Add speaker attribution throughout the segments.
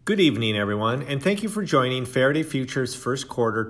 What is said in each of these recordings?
Speaker 1: Good evening, everyone, and thank you for joining Faraday Future's first quarter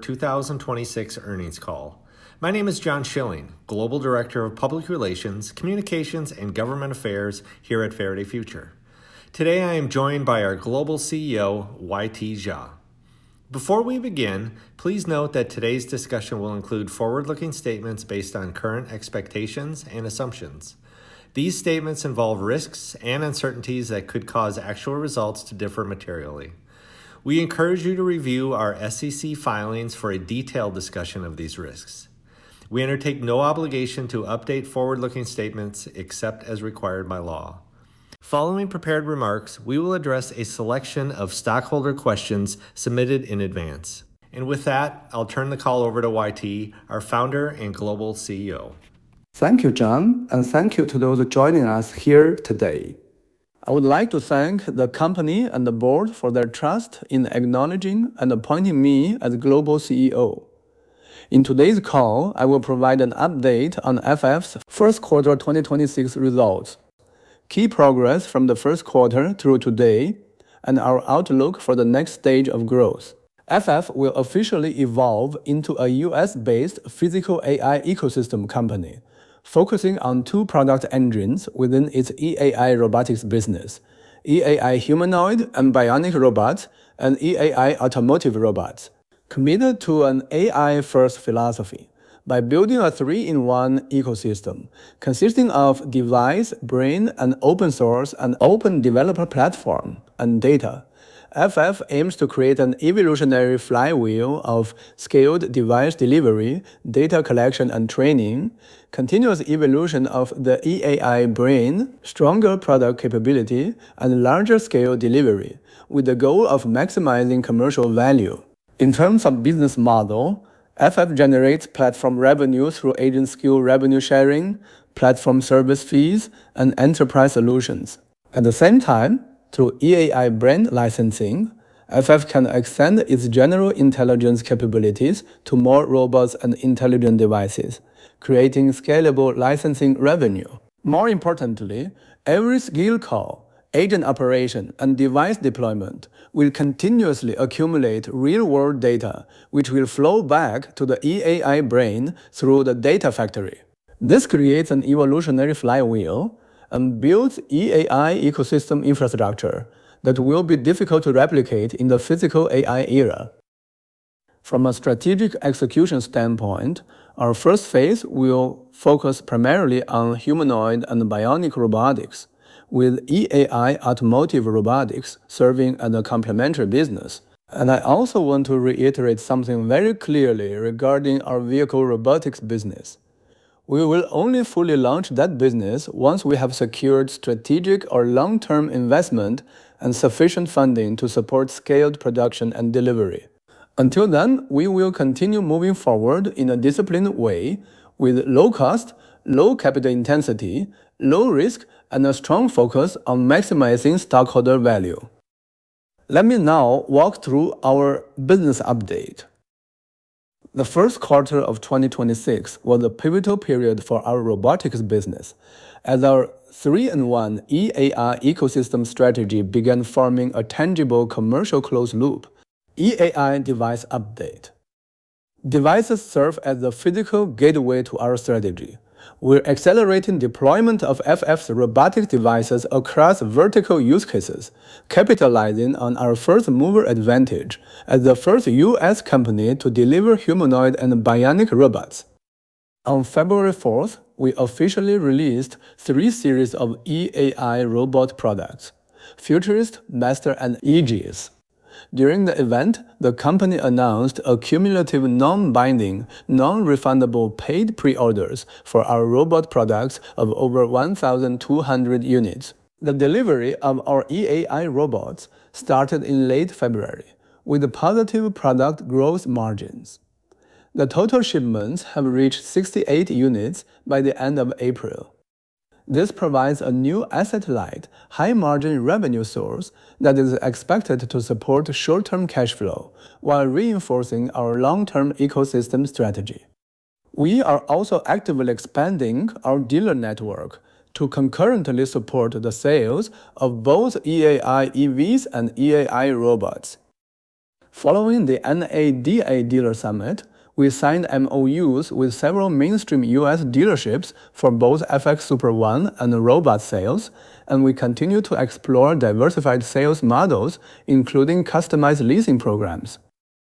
Speaker 1: 2026 earnings call. My name is John Schilling, Global Director of Public Relations, Communications, and Government Affairs here at Faraday Future. Today I am joined by our Global CEO, YT Jia. Before we begin, please note that today's discussion will include forward-looking statements based on current expectations and assumptions. These statements involve risks and uncertainties that could cause actual results to differ materially. We encourage you to review our SEC filings for a detailed discussion of these risks. We undertake no obligation to update forward-looking statements except as required by law. Following prepared remarks, we will address a selection of stockholder questions submitted in advance. And with that, I'll turn the call over to YT, our founder and global CEO.
Speaker 2: Thank you, John, and thank you to those joining us here today. I would like to thank the company and the board for their trust in acknowledging and appointing me as Global CEO. In today's call, I will provide an update on FF's first quarter 2026 results, key progress from the first quarter through today, and our outlook for the next stage of growth. FF will officially evolve into a US-based physical AI ecosystem company, focusing on two product engines within its EAI robotics business: EAI humanoid and bionic robots, and EAI automotive robots. Committed to an AI-first philosophy, by building a three-in-one ecosystem consisting of device, brain, and open source and open developer platform and data, FF aims to create an evolutionary flywheel of scaled device delivery, data collection and training, continuous evolution of the EAI brain, stronger product capability, and larger scale delivery, with the goal of maximizing commercial value. In terms of business model, FF generates platform revenue through agent skill revenue sharing, platform service fees, and enterprise solutions. At the same time, through EAI brand licensing, FF can extend its general intelligence capabilities to more robust and intelligent devices, creating scalable licensing revenue. More importantly, every skill call, agent operation, and device deployment will continuously accumulate real-world data, which will flow back to the EAI brain through the data factory. This creates an evolutionary flywheel and builds EAI ecosystem infrastructure that will be difficult to replicate in the physical AI era. From a strategic execution standpoint, our first phase will focus primarily on humanoid and bionic robotics, with EAI automotive robotics serving as a complementary business. And I also want to reiterate something very clearly regarding our vehicle robotics business. We will only fully launch that business once we have secured strategic or long-term investment and sufficient funding to support scaled production and delivery. Until then, we will continue moving forward in a disciplined way with low cost, low capital intensity, low risk, and a strong focus on maximizing stockholder value. Let me now walk through our business update. The first quarter of 2026 was a pivotal period for our robotics business, as our three-in-one EAI ecosystem strategy began forming a tangible commercial closed loop. EAI device update. Devices serve as the physical gateway to our strategy. We're accelerating deployment of FF's robotic devices across vertical use cases, capitalizing on our first-mover advantage as the first US company to deliver humanoid and bionic robots. On February 4th, we officially released 3 series of EAI robot products: Futurist, Master, and Aegis. During the event, the company announced a cumulative non-binding, non-refundable paid pre-orders for our robot products of over 1,200 units. The delivery of our EAI robots started in late February, with positive product gross margins. The total shipments have reached 68 units by the end of April. This provides a new asset-light, high-margin revenue source that is expected to support short-term cash flow while reinforcing our long-term ecosystem strategy. We are also actively expanding our dealer network to concurrently support the sales of both EAI EVs and EAI robots. Following the NADA Dealer Summit, we signed MOUs with several mainstream US dealerships for both FX Super One and robot sales, and we continue to explore diversified sales models, including customized leasing programs.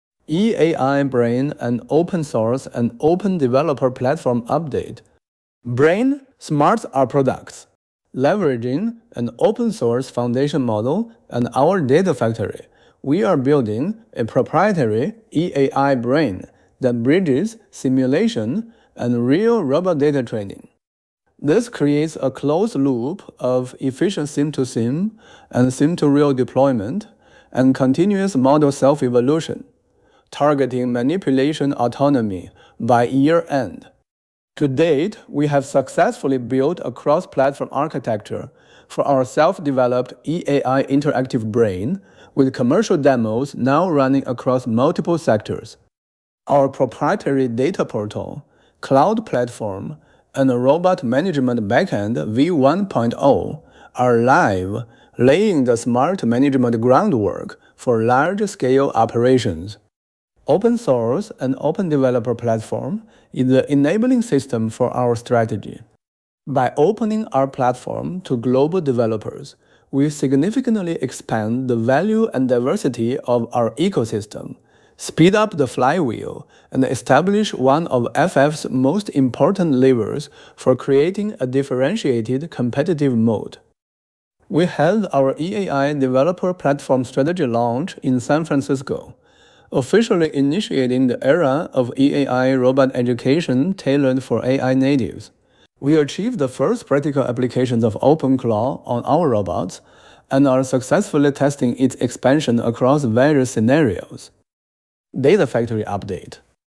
Speaker 2: EAI Brain, an open source and open developer platform update. Brain smarts our products, leveraging an open source foundation model and our data factory. We are building a proprietary EAI Brain that bridges simulation and real robot data training. This creates a closed loop of efficient sim-to-sim and sim-to-real deployment and continuous model self-evolution, targeting manipulation autonomy by year-end. To date, we have successfully built a cross-platform architecture for our self-developed EAI Interactive Brain, with commercial demos now running across multiple sectors. Our proprietary data portal, cloud platform, and a robot management backend v1.0 are live, laying the smart management groundwork for large-scale operations. Open source and open developer platform is the enabling system for our strategy. By opening our platform to global developers, we significantly expand the value and diversity of our ecosystem, speed up the flywheel, and establish one of FF's most important levers for creating a differentiated competitive moat. We held our EAI Developer Platform Strategy launch in San Francisco, officially initiating the era of EAI robot education tailored for AI natives. We achieved the first practical applications of OpenClaw on our robots and are successfully testing its expansion across various scenarios. Data Factory Update.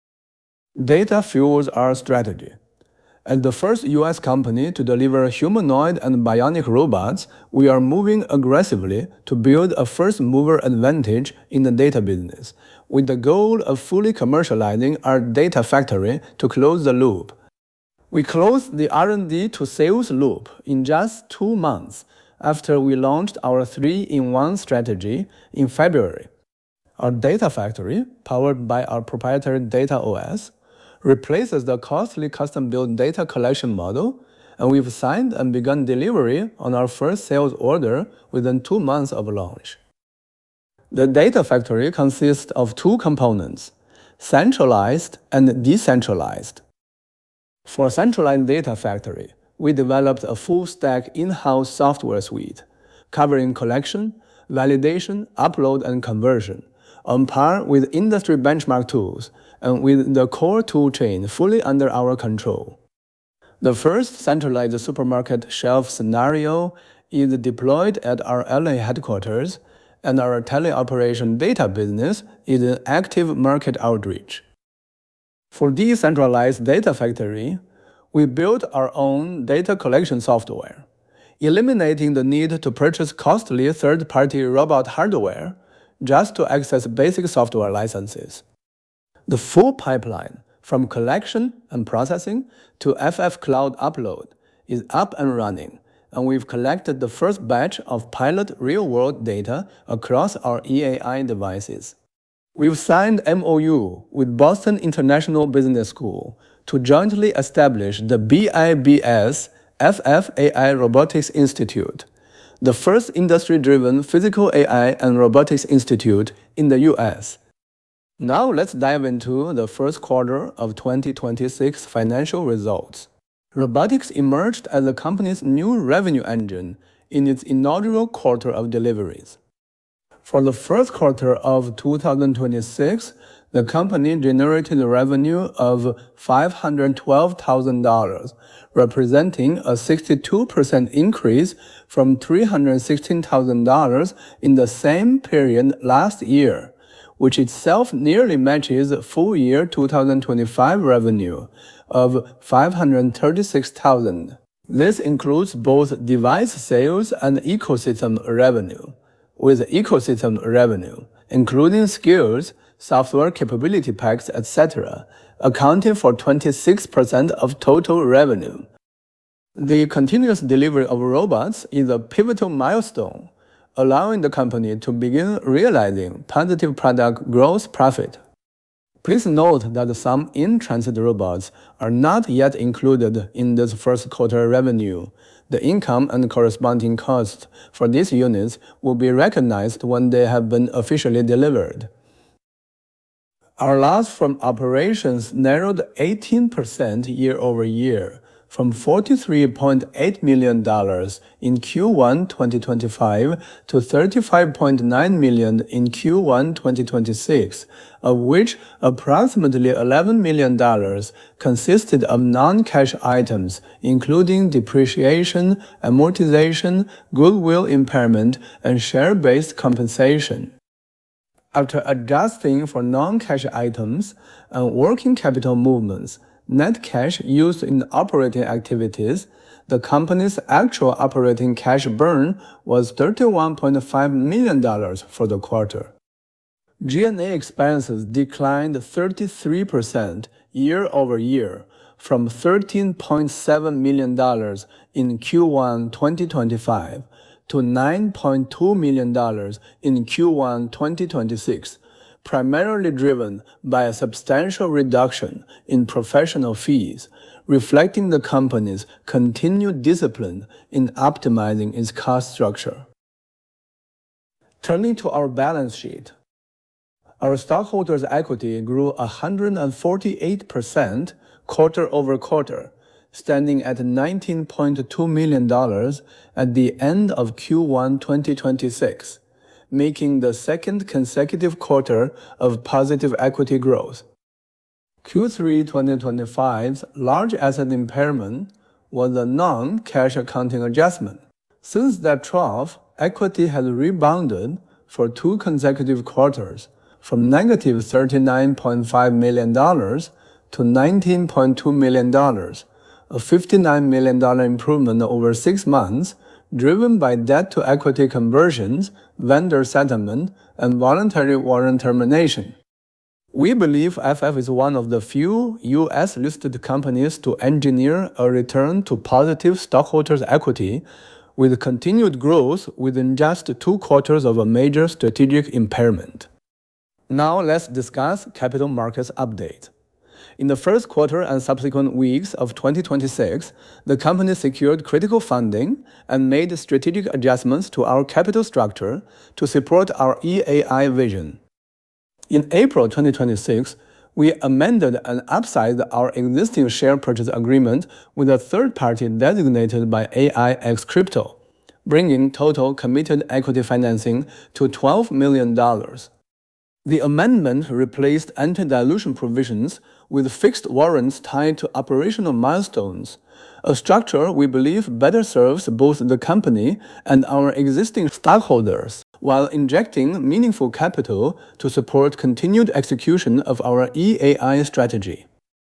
Speaker 2: Data fuels our strategy. As the first US company to deliver humanoid and bionic robots, we are moving aggressively to build a first-mover advantage in the data business, with the goal of fully commercializing our data factory to close the loop. We closed the R&D to sales loop in just 2 months after we launched our 3-in-1 strategy in February. Our data factory, powered by our proprietary Data OS, replaces the costly custom-built data collection model, and we've signed and begun delivery on our first sales order within 2 months of launch. The data factory consists of 2 components, centralized and decentralized. For centralized data factory, we developed a full-stack in-house software suite, covering collection, validation, upload, and conversion, on par with industry benchmark tools, and with the core toolchain fully under our control. The first centralized supermarket shelf scenario is deployed at our LA headquarters, and our teleoperation data business is in active market outreach. For decentralized data factory, we built our own data collection software, eliminating the need to purchase costly third-party robot hardware just to access basic software licenses. The full pipeline, from collection and processing to FF Cloud upload, is up and running, and we've collected the first batch of pilot real-world data across our EAI devices. We've signed MOU with Boston International Business School to jointly establish the BIBS FF AI Robotics Institute, the first industry-driven physical AI and robotics institute in the US. Now let's dive into the first quarter of 2026 financial results. Robotics emerged as the company's new revenue engine in its inaugural quarter of deliveries. For the first quarter of 2026, the company generated a revenue of $512,000, representing a 62% increase from $316,000 in the same period last year, which itself nearly matches full year 2025 revenue of $536,000. This includes both device sales and ecosystem revenue, with ecosystem revenue, including skills, software capability packs, etc., accounting for 26% of total revenue. The continuous delivery of robots is a pivotal milestone, allowing the company to begin realizing positive product gross profit. Please note that some in-transit robots are not yet included in this first quarter revenue. The income and corresponding costs for these units will be recognized when they have been officially delivered. Our loss from operations narrowed 18% year-over-year, from $43.8 million in Q1 2025 to $35.9 million in Q1 2026, of which approximately $11 million consisted of non-cash items, including depreciation, amortization, goodwill impairment, and share-based compensation. After adjusting for non-cash items and working capital movements, net cash used in operating activities, the company's actual operating cash burn was $31.5 million for the quarter. G&A expenses declined 33% year-over-year from $13.7 million in Q1 2025 to $9.2 million in Q1 2026, primarily driven by a substantial reduction in professional fees, reflecting the company's continued discipline in optimizing its cost structure. Turning to our balance sheet, our stockholders' equity grew 148% quarter-over-quarter, standing at $19.2 million at the end of Q1 2026, making the second consecutive quarter of positive equity growth. Q3 2025's large asset impairment was a non-cash accounting adjustment. Since that trough, equity has rebounded for 2 consecutive quarters, from negative $39.5 million to $19.2 million, a $59 million improvement over 6 months, driven by debt-to-equity conversions, vendor settlement, and voluntary warrant termination. We believe FF is one of the few U.S.-listed companies to engineer a return to positive stockholders' equity with continued growth within just 2 quarters of a major strategic impairment. Now let's discuss capital markets update. In the first quarter and subsequent weeks of 2026, the company secured critical funding and made strategic adjustments to our capital structure to support our EAI vision. In April 2026, we amended and upsized our existing share purchase agreement with a third party designated by AIX Crypto, bringing total committed equity financing to $12 million. The amendment replaced anti-dilution provisions with fixed warrants tied to operational milestones, a structure we believe better serves both the company and our existing stockholders, while injecting meaningful capital to support continued execution of our EAI strategy.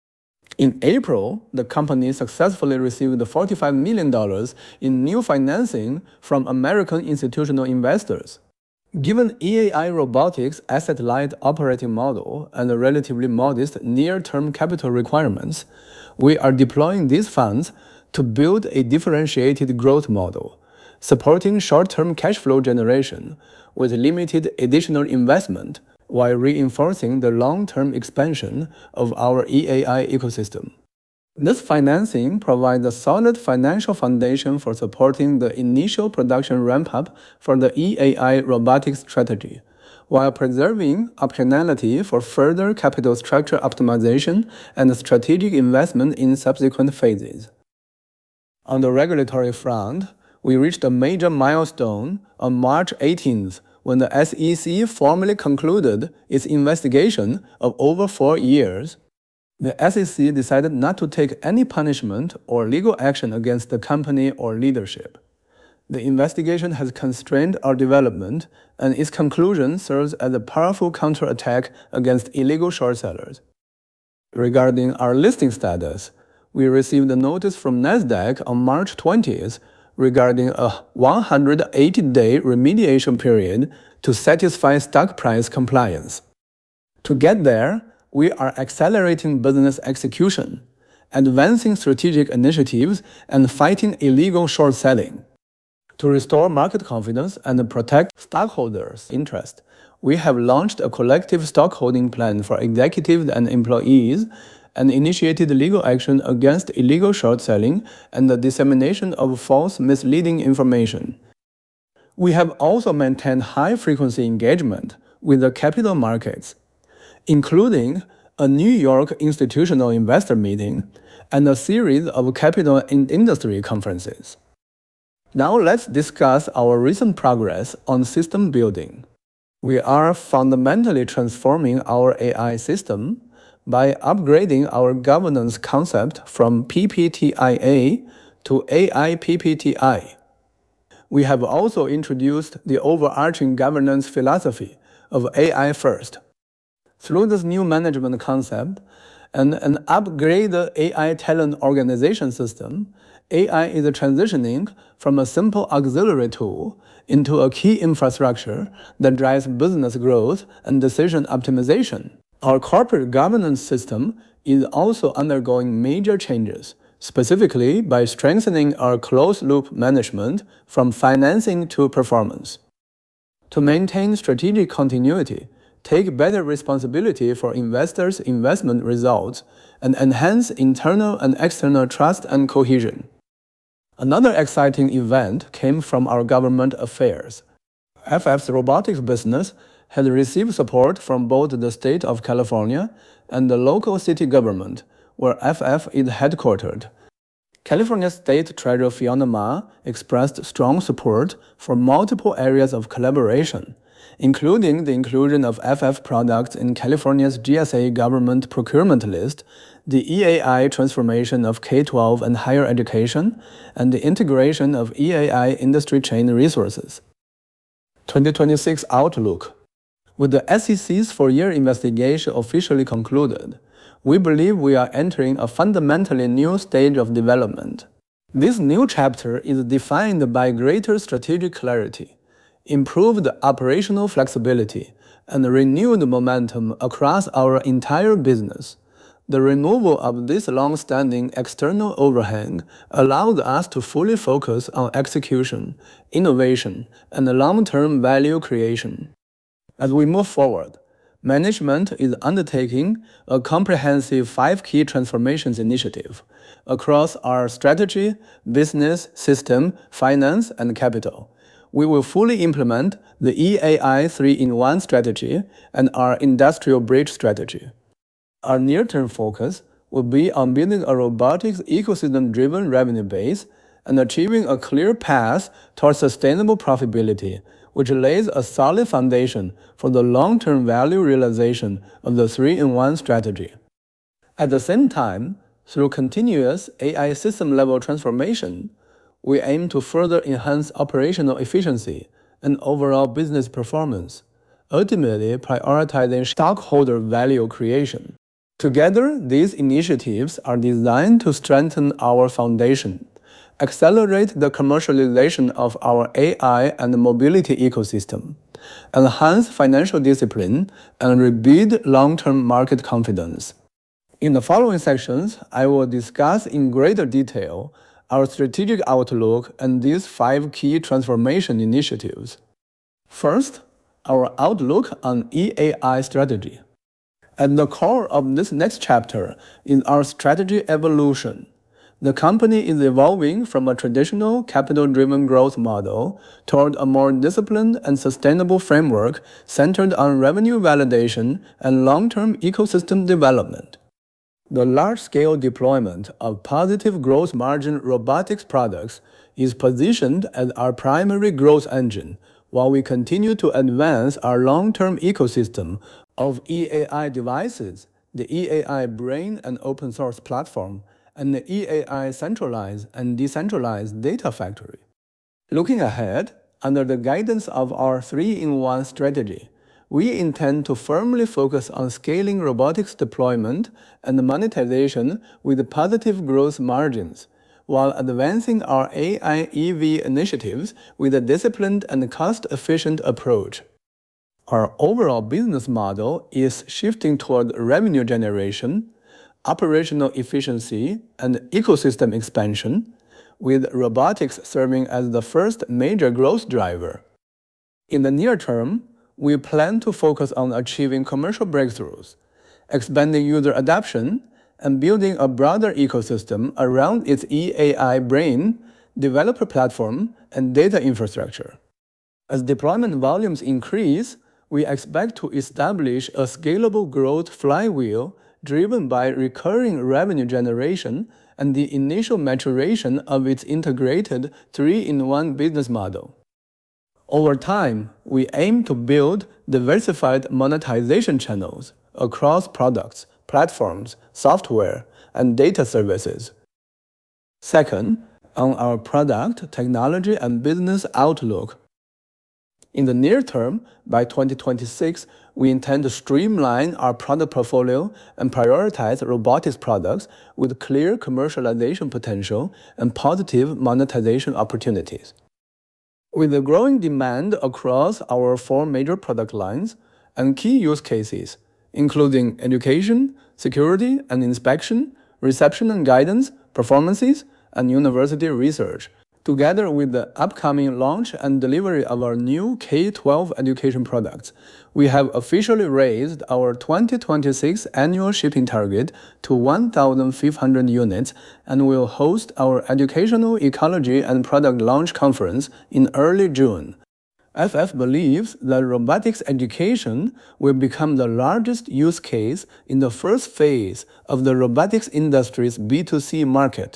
Speaker 2: In April, the company successfully received $45 million in new financing from American institutional investors. Given EAI Robotics' asset-light operating model and the relatively modest near-term capital requirements, we are deploying these funds to build a differentiated growth model, supporting short-term cash flow generation with limited additional investment while reinforcing the long-term expansion of our EAI ecosystem. This financing provides a solid financial foundation for supporting the initial production ramp-up for the EAI robotics strategy, while preserving optionality for further capital structure optimization and strategic investment in subsequent phases. On the regulatory front, we reached a major milestone on March 18th when the SEC formally concluded its investigation of over 4 years. The SEC decided not to take any punishment or legal action against the company or leadership. The investigation has constrained our development, and its conclusion serves as a powerful counterattack against illegal short sellers. Regarding our listing status, we received a notice from Nasdaq on March 20th regarding a 180-day remediation period to satisfy stock price compliance. To get there, we are accelerating business execution, advancing strategic initiatives, and fighting illegal short selling. To restore market confidence and protect stockholders' interest, we have launched a collective stockholding plan for executives and employees and initiated legal action against illegal short selling and the dissemination of false misleading information. We have also maintained high-frequency engagement with the capital markets, including a New York institutional investor meeting and a series of capital and industry conferences. Now let's discuss our recent progress on system building. We are fundamentally transforming our AI system by upgrading our governance concept from PPTIA to AI PPTI. We have also introduced the overarching governance philosophy of AI first. Through this new management concept and an upgraded AI talent organization system, AI is transitioning from a simple auxiliary tool into a key infrastructure that drives business growth and decision optimization. Our corporate governance system is also undergoing major changes, specifically by strengthening our closed-loop management from financing to performance. To maintain strategic continuity, take better responsibility for investors' investment results, and enhance internal and external trust and cohesion. Another exciting event came from our government affairs. FF's robotics business has received support from both the state of California and the local city government, where FF is headquartered. California State Treasurer Fiona Ma expressed strong support for multiple areas of collaboration, including the inclusion of FF products in California's GSA government procurement list, the EAI transformation of K-12 and higher education, and the integration of EAI industry chain resources. 2026 Outlook. With the SEC's four-year investigation officially concluded, we believe we are entering a fundamentally new stage of development. This new chapter is defined by greater strategic clarity, improved operational flexibility, and renewed momentum across our entire business. The removal of this long-standing external overhang allowed us to fully focus on execution, innovation, and long-term value creation. As we move forward, management is undertaking a comprehensive 5 key transformations initiative across our strategy, business, system, finance, and capital. We will fully implement the EAI 3-in-1 strategy and our industrial bridge strategy. Our near-term focus will be on building a robotics ecosystem-driven revenue base and achieving a clear path towards sustainable profitability, which lays a solid foundation for the long-term value realization of the 3-in-1 strategy. At the same time, through continuous AI system-level transformation, we aim to further enhance operational efficiency and overall business performance, ultimately prioritizing stockholder value creation. Together, these initiatives are designed to strengthen our foundation, accelerate the commercialization of our AI and mobility ecosystem, enhance financial discipline, and rebuild long-term market confidence. In the following sections, I will discuss in greater detail our strategic outlook and these 5 key transformation initiatives. First, our outlook on EAI strategy. At the core of this next chapter is our strategy evolution. The company is evolving from a traditional capital-driven growth model toward a more disciplined and sustainable framework centered on revenue validation and long-term ecosystem development. The large-scale deployment of positive gross margin robotics products is positioned as our primary growth engine, while we continue to advance our long-term ecosystem of EAI devices, the EAI Brain and open source platform, and the EAI centralized and decentralized data factory. Looking ahead, under the guidance of our 3-in-1 strategy, we intend to firmly focus on scaling robotics deployment and monetization with positive gross margins, while advancing our AI EV initiatives with a disciplined and cost-efficient approach. Our overall business model is shifting toward revenue generation, operational efficiency, and ecosystem expansion, with robotics serving as the first major growth driver. In the near term, we plan to focus on achieving commercial breakthroughs, expanding user adoption, and building a broader ecosystem around its EAI brain, developer platform, and data infrastructure. As deployment volumes increase, we expect to establish a scalable growth flywheel driven by recurring revenue generation and the initial maturation of its integrated 3-in-1 business model. Over time, we aim to build diversified monetization channels across products, platforms, software, and data services. Second, on our product, technology, and business outlook. In the near term, by 2026, we intend to streamline our product portfolio and prioritize robotics products with clear commercialization potential and positive monetization opportunities. With the growing demand across our 4 major product lines and key use cases, including education, security and inspection, reception and guidance, performances, and university research, together with the upcoming launch and delivery of our new K-12 education products, we have officially raised our 2026 annual shipping target to 1,500 units and will host our Educational Ecology and Product Launch Conference in early June. FF believes that robotics education will become the largest use case in the first phase of the robotics industry's B2C market.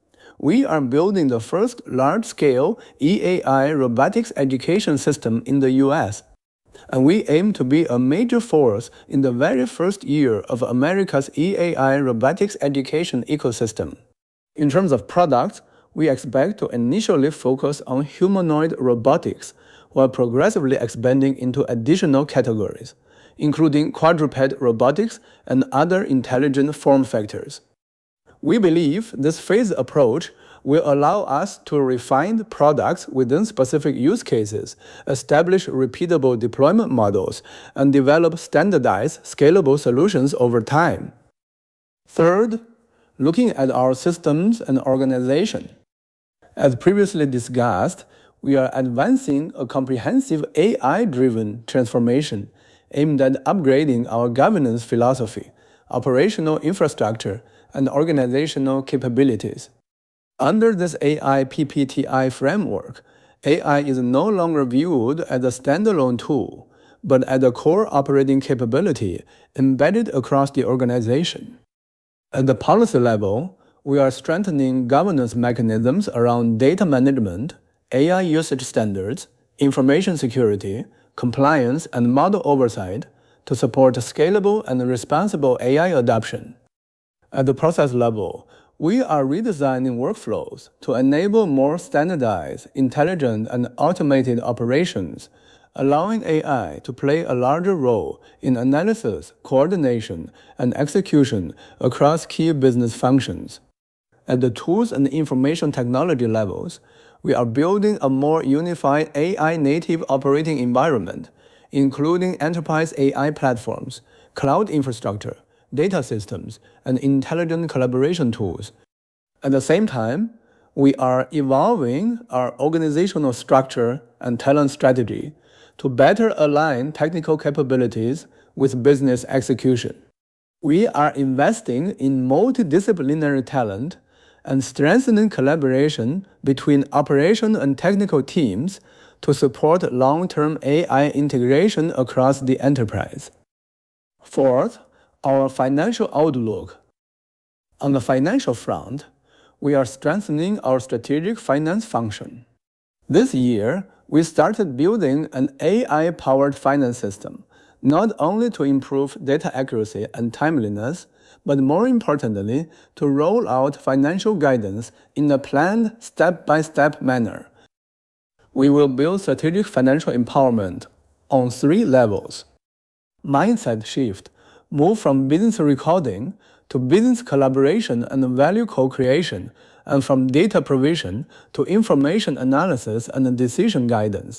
Speaker 2: We are building the first large-scale EAI robotics education system in the US, and we aim to be a major force in the very first year of America's EAI robotics education ecosystem. In terms of products, we expect to initially focus on humanoid robotics while progressively expanding into additional categories, including quadruped robotics and other intelligent form factors. We believe this phased approach will allow us to refine products within specific use cases, establish repeatable deployment models, and develop standardized, scalable solutions over time. Third, looking at our systems and organization. As previously discussed, we are advancing a comprehensive AI-driven transformation aimed at upgrading our governance philosophy, operational infrastructure, and organizational capabilities. Under this AI PPTI framework, AI is no longer viewed as a standalone tool, but as a core operating capability embedded across the organization. At the policy level, we are strengthening governance mechanisms around data management, AI usage standards, information security, compliance, and model oversight to support scalable and responsible AI adoption. At the process level, we are redesigning workflows to enable more standardized, intelligent, and automated operations, allowing AI to play a larger role in analysis, coordination, and execution across key business functions. At the tools and information technology levels, we are building a more unified AI-native operating environment, including enterprise AI platforms, cloud infrastructure, data systems, and intelligent collaboration tools. At the same time, we are evolving our organizational structure and talent strategy to better align technical capabilities with business execution. We are investing in multidisciplinary talent and strengthening collaboration between operation and technical teams to support long-term AI integration across the enterprise. Fourth, our financial outlook. On the financial front, we are strengthening our strategic finance function. This year, we started building an AI-powered finance system, not only to improve data accuracy and timeliness, but more importantly, to roll out financial guidance in a planned step-by-step manner. We will build strategic financial empowerment on 3 levels. Mindset shift, move from business recording to business collaboration and value co-creation, and from data provision to information analysis and decision guidance.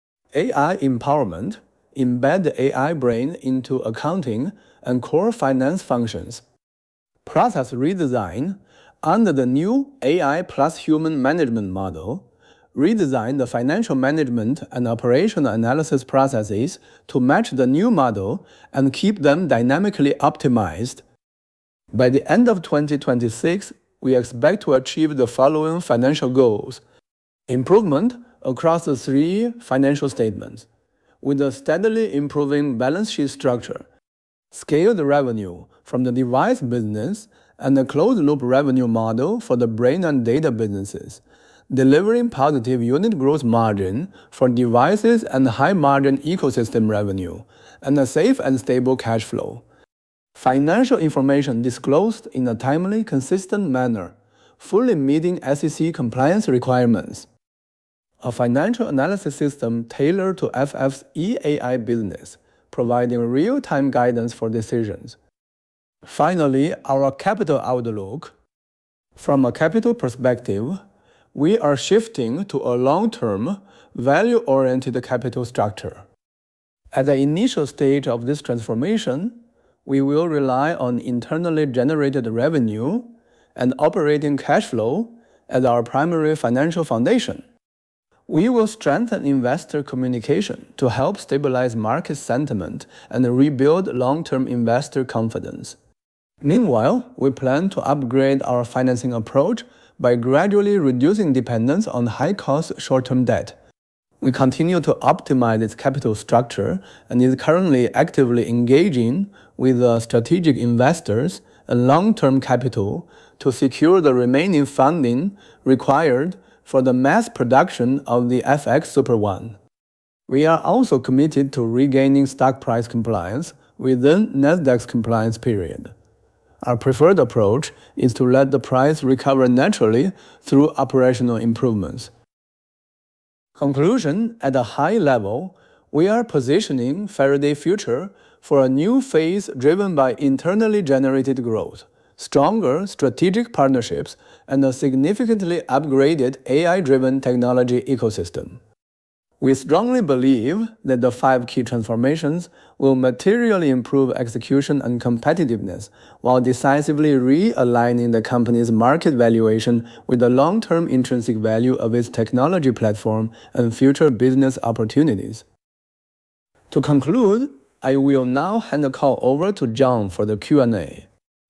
Speaker 2: AI empowerment, embed the AI brain into accounting and core finance functions. process redesign under the new AI plus human management model, redesign the financial management and operational analysis processes to match the new model and keep them dynamically optimized. By the end of 2026, we expect to achieve the following financial goals. Improvement across the three financial statements, with a steadily improving balance sheet structure, scaled revenue from the device business, and a closed-loop revenue model for the brain and data businesses, delivering positive unit gross margin for devices and high-margin ecosystem revenue, and a safe and stable cash flow. Financial information disclosed in a timely, consistent manner, fully meeting SEC compliance requirements. A financial analysis system tailored to FF's EAI business, providing real-time guidance for decisions. Finally, our capital outlook. From a capital perspective, we are shifting to a long-term, value-oriented capital structure. At the initial stage of this transformation, we will rely on internally generated revenue and operating cash flow as our primary financial foundation. We will strengthen investor communication to help stabilize market sentiment and rebuild long-term investor confidence. Meanwhile, we plan to upgrade our financing approach by gradually reducing dependence on high-cost short-term debt. We continue to optimize its capital structure and is currently actively engaging with strategic investors and long-term capital to secure the remaining funding required for the mass production of the FX Super One. We are also committed to regaining stock price compliance within Nasdaq's compliance period. Our preferred approach is to let the price recover naturally through operational improvements. Conclusion: at a high level, we are positioning Faraday Future for a new phase driven by internally generated growth, stronger strategic partnerships, and a significantly upgraded AI-driven technology ecosystem. We strongly believe that the 5 key transformations will materially improve execution and competitiveness while decisively realigning the company's market valuation with the long-term intrinsic value of its technology platform and future business opportunities. To conclude, I will now hand the call over to John for the Q&A.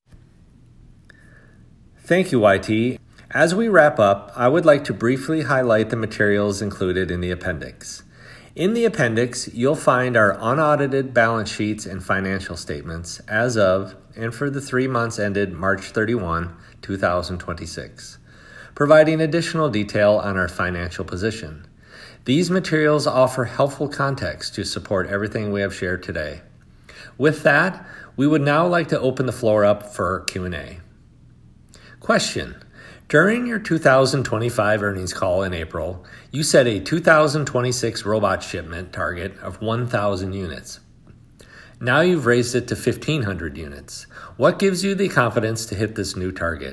Speaker 1: Thank you, YT. As we wrap up, I would like to briefly highlight the materials included in the appendix. In the appendix, you'll find our unaudited balance sheets and financial statements as of and for the 3 months ended March 31, 2026, providing additional detail on our financial position. These materials offer helpful context to support everything we have shared today. With that, we would now like to open the floor up for Q&A. Question: during your 2025 earnings call in April, you set a 2026 robot shipment target of 1,000 units. Now you've raised it to 1,500 units. What gives you the confidence to hit this new target?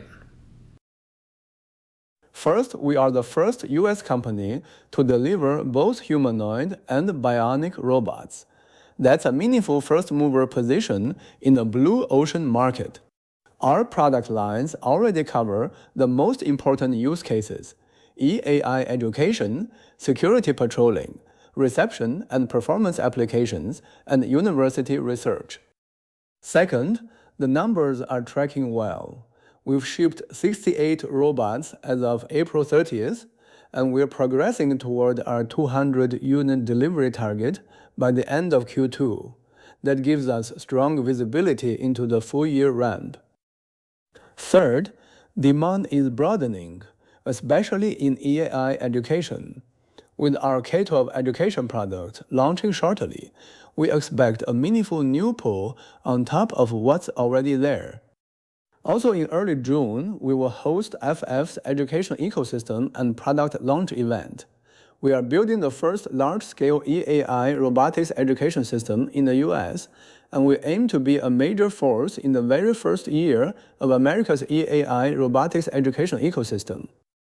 Speaker 2: First, we are the first U.S. company to deliver both humanoid and bionic robots. That's a meaningful first-mover position in the blue ocean market. Our product lines already cover the most important use cases: EAI education, security patrolling, reception and performance applications, and university research. Second, the numbers are tracking well. We've shipped 68 robots as of April 30th, and we're progressing toward our 200-unit delivery target by the end of Q2. That gives us strong visibility into the full-year ramp. Third, demand is broadening, especially in EAI education. With our K-12 education product launching shortly, we expect a meaningful new pull on top of what's already there. Also in early June, we will host FF's education ecosystem and product launch event. We are building the first large-scale EAI robotics education system in the US, and we aim to be a major force in the very first year of America's EAI robotics education ecosystem.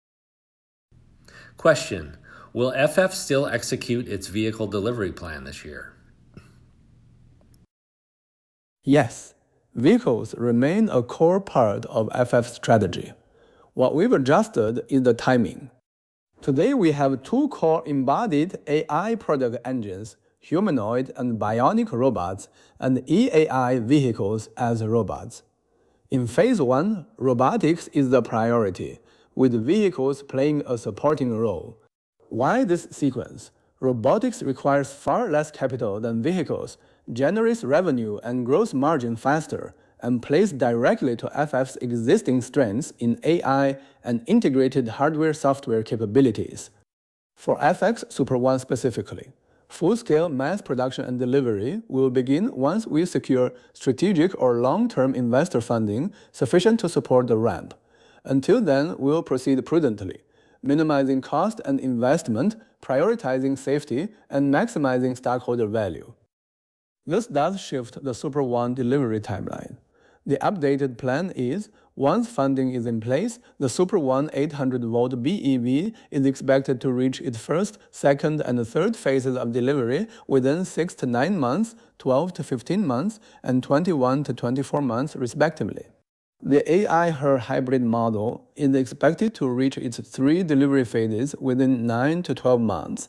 Speaker 1: Question: will FF still execute its vehicle delivery plan this year?
Speaker 2: Yes. Vehicles remain a core part of FF's strategy. What we've adjusted is the timing. Today, we have two core embodied AI product engines, humanoid and bionic robots, and EAI vehicles as robots. In phase 1, robotics is the priority, with vehicles playing a supporting role. Why this sequence? Robotics requires far less capital than vehicles, generates revenue and gross margin faster, and plays directly to FF's existing strengths in AI and integrated hardware-software capabilities. For FX Super One specifically, full-scale mass production and delivery will begin once we secure strategic or long-term investor funding sufficient to support the ramp. Until then, we'll proceed prudently, minimizing cost and investment, prioritizing safety, and maximizing stockholder value. This does shift the Super One delivery timeline. The updated plan is, once funding is in place, the Super One 800-volt BEV is expected to reach its first, second, and third phases of delivery within 6 to 9 months, 12 to 15 months, and 21 to 24 months, respectively. The AI-Her hybrid model is expected to reach its 3 delivery phases within 9 to 12 months,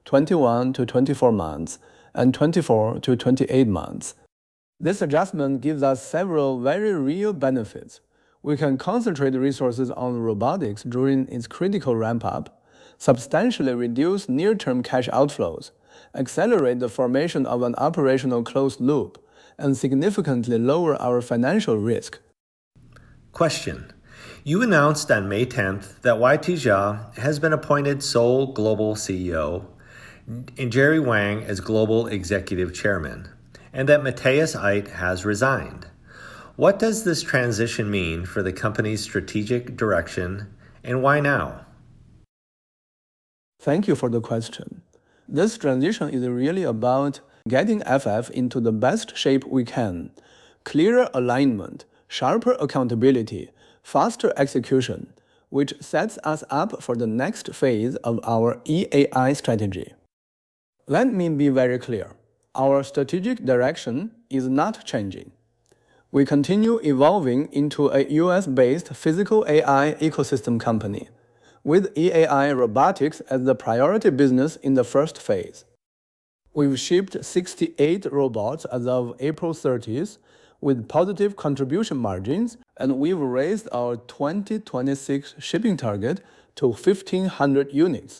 Speaker 2: 21 to 24 months, and 24 to 28 months. This adjustment gives us several very real benefits. We can concentrate resources on robotics during its critical ramp-up, substantially reduce near-term cash outflows, accelerate the formation of an operational closed loop, and significantly lower our financial risk.
Speaker 1: Question. You announced on May 10th that YT Jia has been appointed sole global CEO and Jerry Wang as global executive chairman, and that Matthias Aydt has resigned. What does this transition mean for the company's strategic direction, and why now?
Speaker 2: Thank you for the question. This transition is really about getting FF into the best shape we can, clearer alignment, sharper accountability, faster execution, which sets us up for the next phase of our EAI strategy. Let me be very clear. Our strategic direction is not changing. We continue evolving into a US-based physical AI ecosystem company, with EAI robotics as the priority business in the first phase. We've shipped 68 robots as of April 30th, with positive contribution margins, and we've raised our 2026 shipping target to 1,500 units.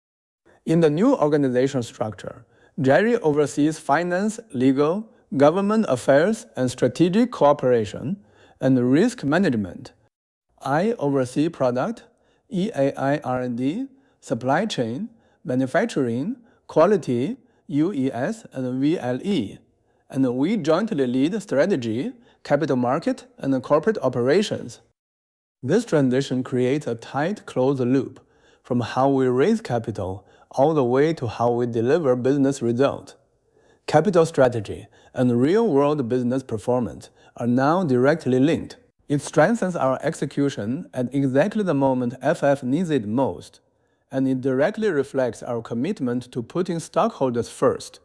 Speaker 2: In the new organizational structure, Jerry oversees finance, legal, government affairs, and strategic cooperation, and risk management. I oversee product, EAI R&D, supply chain, manufacturing, quality, UES, and VLE. And we jointly lead strategy, capital market, and corporate operations. This transition creates a tight closed loop, from how we raise capital all the way to how we deliver business results. Capital strategy and real-world business performance are now directly linked. It strengthens our execution at exactly the moment FF needs it most, and it directly reflects our commitment to putting stockholders first.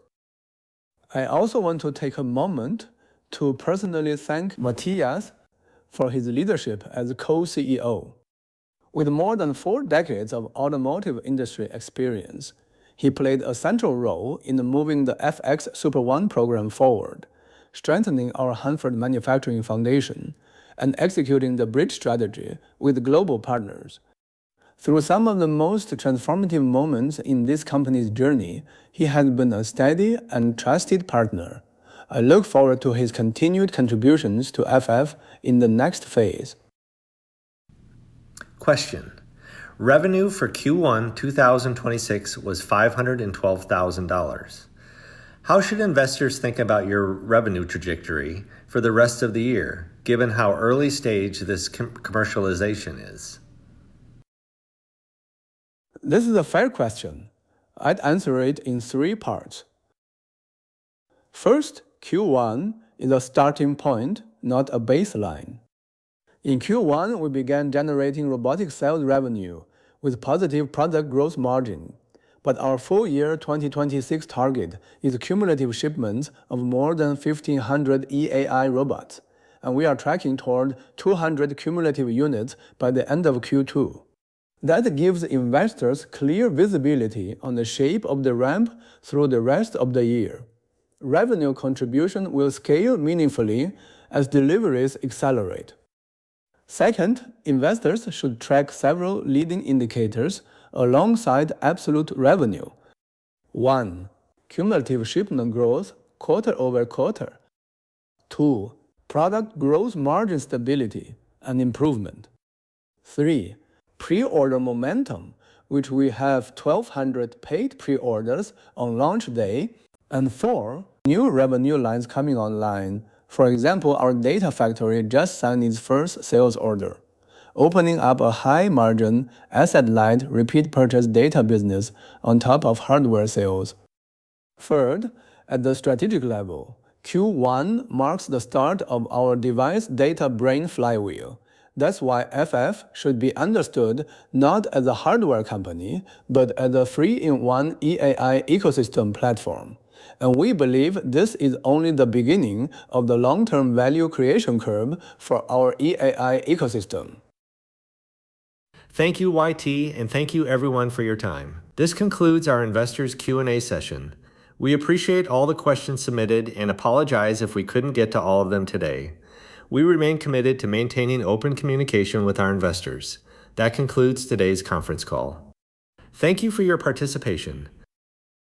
Speaker 2: I also want to take a moment to personally thank Matthias for his leadership as co-CEO. With more than 4 decades of automotive industry experience, he played a central role in moving the FX Super One program forward, strengthening our Hanford manufacturing foundation, and executing the bridge strategy with global partners. Through some of the most transformative moments in this company's journey, he has been a steady and trusted partner. I look forward to his continued contributions to FF in the next phase.
Speaker 1: Question. Revenue for Q1 2026 was $512,000. How should investors think about your revenue trajectory for the rest of the year, given how early stage this commercialization is?
Speaker 2: This is a fair question. I'd answer it in 3 parts. First, Q1 is a starting point, not a baseline. In Q1, we began generating robotic sales revenue with positive product gross margin, but our full year 2026 target is cumulative shipments of more than 1,500 EAI robots, and we are tracking toward 200 cumulative units by the end of Q2. That gives investors clear visibility on the shape of the ramp through the rest of the year. Revenue contribution will scale meaningfully as deliveries accelerate. Second, investors should track several leading indicators alongside absolute revenue. 1. Cumulative shipment growth quarter over quarter. 2. Product gross margin stability and improvement. 3. Pre-order momentum, which we have 1,200 paid pre-orders on launch day. And 4. New revenue lines coming online. For example, our data factory just signed its first sales order, opening up a high-margin, asset-light, repeat purchase data business on top of hardware sales. Third, at the strategic level, Q1 marks the start of our device data brain flywheel. That's why FF should be understood not as a hardware company, but as a 3-in-1 EAI ecosystem platform. And we believe this is only the beginning of the long-term value creation curve for our EAI ecosystem.
Speaker 1: Thank you, YT, and thank you everyone for your time. This concludes our investors Q&A session. We appreciate all the questions submitted and apologize if we couldn't get to all of them today. We remain committed to maintaining open communication with our investors. That concludes today's conference call. Thank you for your participation.